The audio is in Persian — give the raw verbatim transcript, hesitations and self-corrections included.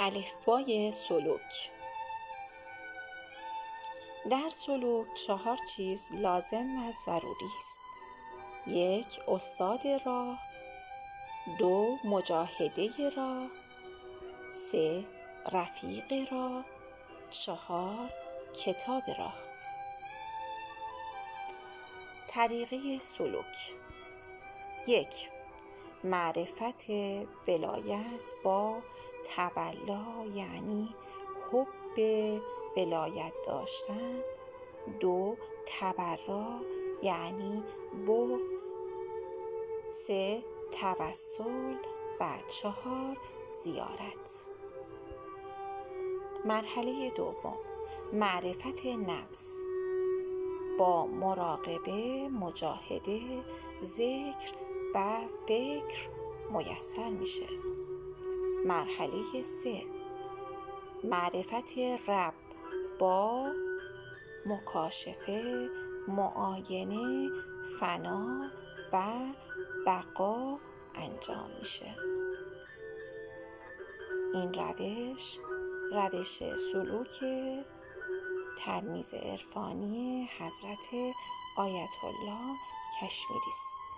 الفبای سلوک. در سلوک چهار چیز لازم و ضروری است. یک، استاد راه. دو، مجاهده راه. سه، رفیق راه. چهار، کتاب راه. طریقه سلوک: یک، معرفت ولایت با تولا، یعنی حب ولایت داشتن. دو، تبرا، یعنی بغض. سه، توسل. و چهار، زیارت. مرحله دوم، معرفت نفس با مراقبه، مجاهده، ذکر و فکر میسر میشه. مرحله سه، معرفت رب با مکاشفه، معاینه، فنا و بقا انجام میشه. این روش روش سلوک تلمیذ عرفانی حضرت آیت الله کشمیری است.